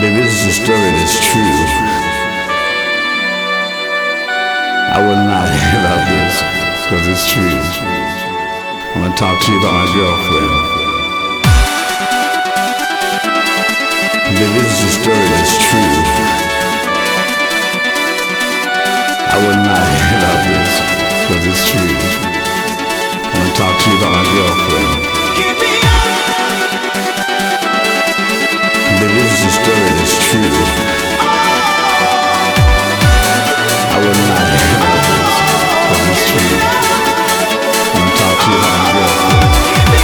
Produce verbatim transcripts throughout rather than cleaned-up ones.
Baby, this is a story that's true. I wouldn't lie to you about this, because it's true. I'm gonna talk to you about my girlfriend. Baby, this is a story that's true. I wouldn't lie to you about this, because it's true. I'm gonna talk to you about my girlfriend. Baby, this is a story that's true. I wouldn't lie to you about this, because it's true. I'm gonna talk to you about my girlfriend.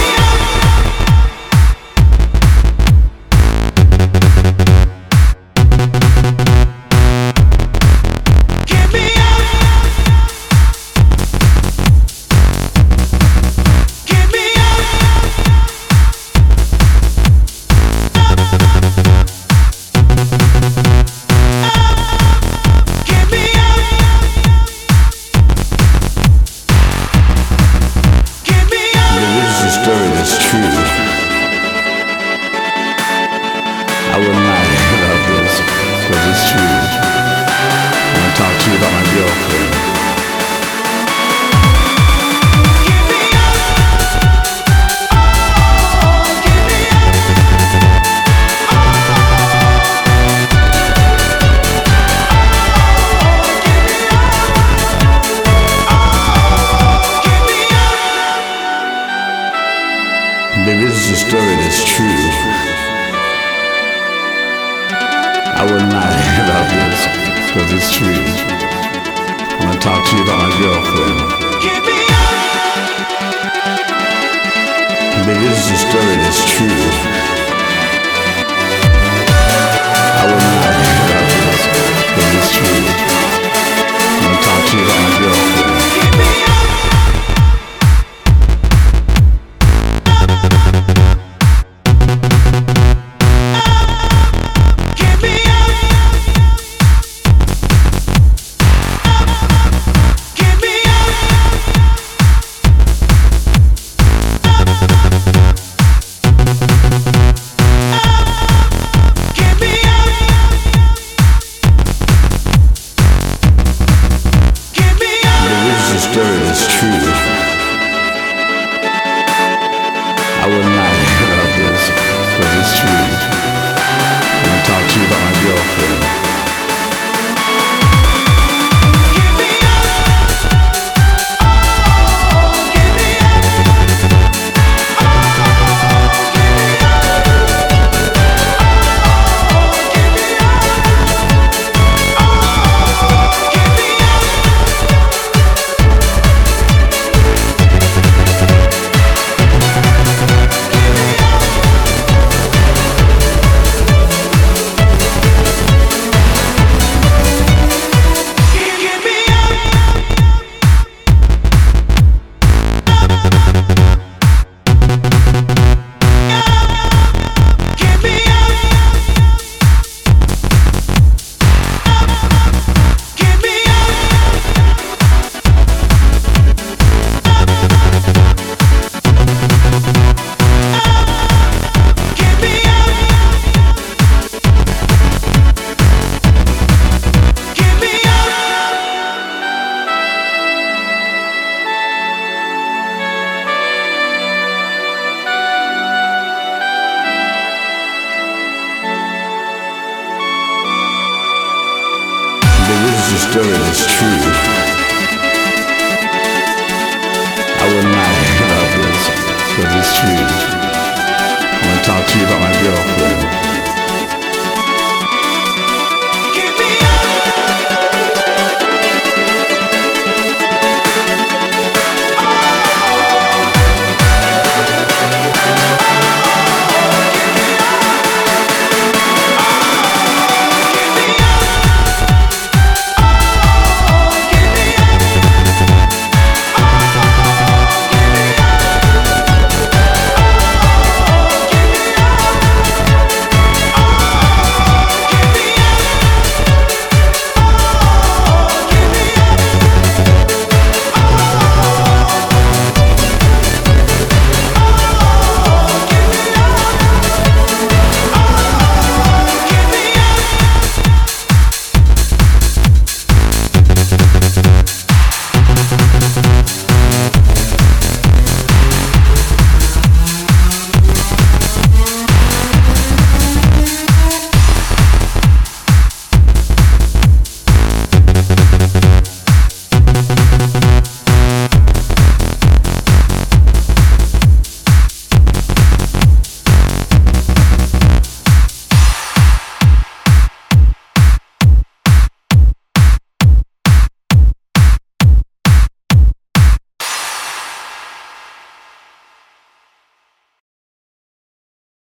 Baby, this is a story that's true. I wouldn't lie to you about this, because it's true. I'm gonna talk to you about my girlfriend. Baby, this is a story that's true. I wouldn't lie to you about this, because it's true. I'm gonna talk to you about my girlfriend. I wouldn't lie to you about this, because it's true. I'm gonna talk to you about my girlfriend. This is a story that's true. I wouldn't lie to you about this, because it's true. I'm gonna talk to you about my girlfriend.